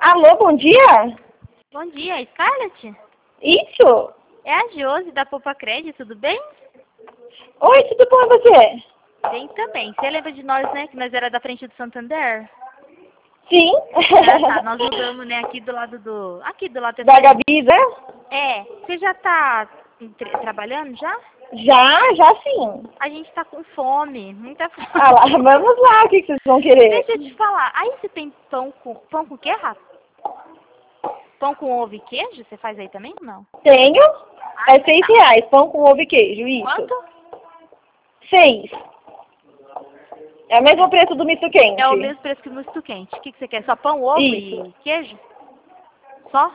Alô, bom dia? Bom dia, Scarlett? Isso? É a Josi da Poupa Crédito, tudo bem? Oi, tudo bom e você? Bem também. Você lembra de nós, né? Que nós era da frente do Santander? Sim. Tá. Nós mudamos, né? Aqui do lado do... Aqui do lado Da frente. Gabi, né? É. Você já tá trabalhando já? Já sim. A gente tá com fome. Muita fome. Ah lá, vamos lá, o que vocês vão querer? Deixa eu te falar. Aí você tem pão com... Pão com o quê, Rafa? Pão com ovo e queijo? Você faz aí também ou não? Tenho. Ah, É então tá. R$ 6, pão com ovo e queijo, isso. Quanto? 6. É o mesmo preço do misto quente. É o mesmo preço que o misto quente. O que você quer? Só pão, ovo Isso. e queijo? Só?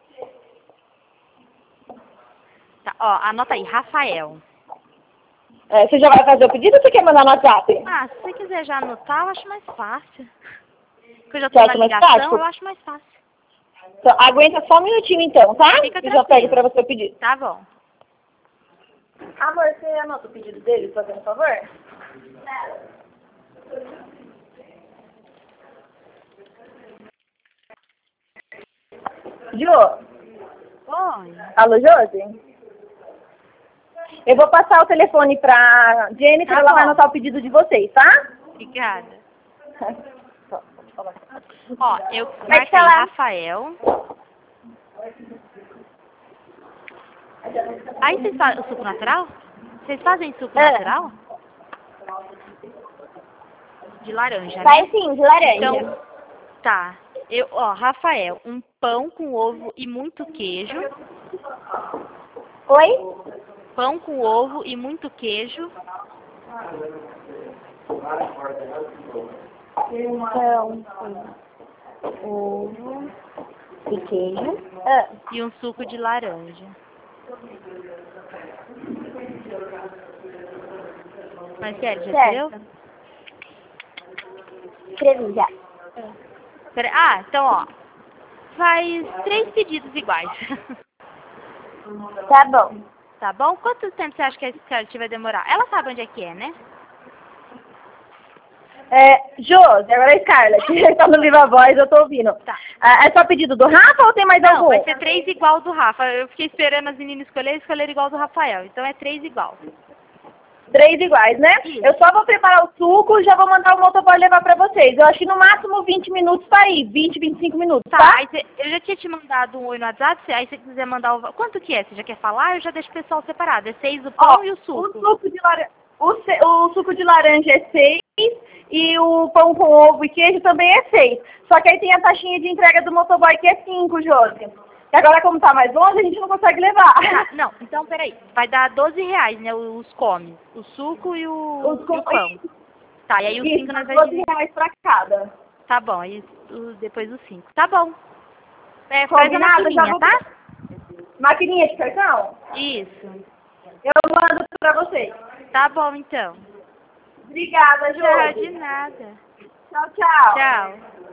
Tá, ó, anota aí, Rafael. É, você já vai fazer o pedido ou você quer mandar no WhatsApp? Ah, se você quiser já anotar, eu acho mais fácil. Porque eu já Você tô na acha mais ligação, fácil? eu acho mais fácil. Então, aguenta só um minutinho então, tá? Fica Que já pego pra tranquilo. você o pedido. Tá bom. Amor, você anota o pedido dele, fazendo favor? Jô? Oi. Alô, Josi? Eu vou passar o telefone pra Jennifer, Tá ela vai bom. anotar o pedido de vocês, tá? Obrigada. Só, pode falar. Ó, eu Como é que marquei tá lá? Rafael. Aí vocês fazem o suco natural? Vocês fazem suco É. natural? De laranja, Vai né? sim, de laranja. Então, tá. Ó, Rafael, um pão com ovo e muito queijo. Oi? Pão com ovo e muito queijo. Então, ovo e queijo. Ah, E um suco de laranja. Mas sério, já escreveu? Escrevi já. Então ó, faz 3 pedidos iguais. Tá bom. Tá bom? Quanto tempo você acha que a Scarlett vai demorar? Ela sabe onde é que é, né? Josi, agora é Scarlett. Tá no Viva Voz, eu tô ouvindo. Tá. É só pedido do Rafa ou tem mais Não, algum? vai ser 3 igual do Rafa. Eu fiquei esperando as meninas escolherem igual do Rafael. Então é 3 igual. 3 iguais, né? Isso. Eu só vou preparar o suco e já vou mandar o motoboy levar pra vocês. Eu acho que no máximo 20 minutos tá aí. 20, 25 minutos, Tá, tá? aí eu já tinha te mandado um oi no WhatsApp, aí se você quiser mandar o... Quanto que é? Você já quer falar? Eu já deixo o pessoal separado. É 6 o pão Ó, e o o suco. suco de laranja, o suco de laranja é 6 e o pão com ovo e queijo também é 6. Só que aí tem a taxinha de entrega do motoboy que é 5, Josi. E agora como tá mais longe, a gente não consegue levar. Tá, não, então peraí. Vai dar R$ 12, né? Os comes. O suco e o pão. Tá, e aí os 5 nós vai dividir. R$ 12 pra cada. Tá bom, aí depois os 5. Tá bom. Faz a Combinado? Já maquininha, vou... tá? Maquininha de cartão? Isso. Eu mando pra vocês. Tá bom, então. Obrigada, Tchau, Josi. de nada. Tchau, tchau. Tchau.